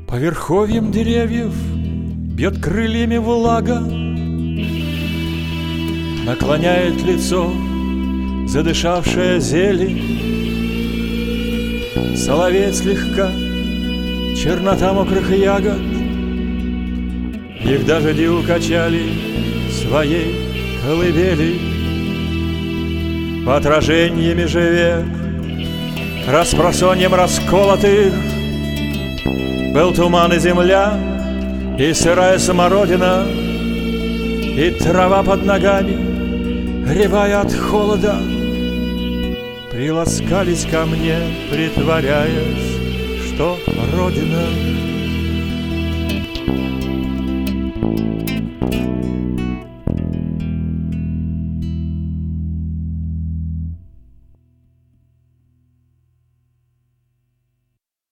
По верховьям деревьев бьет крыльями влага, наклоняет лицо задышавшая зелень. Соловей слегка, чернота мокрых ягод, их дожди укачали своей колыбели. По отражениями же век, распросоньем расколотых, был туман и земля, и сырая смородина, и трава под ногами, рябая от холода, приласкались ко мне, притворяясь, что Родина.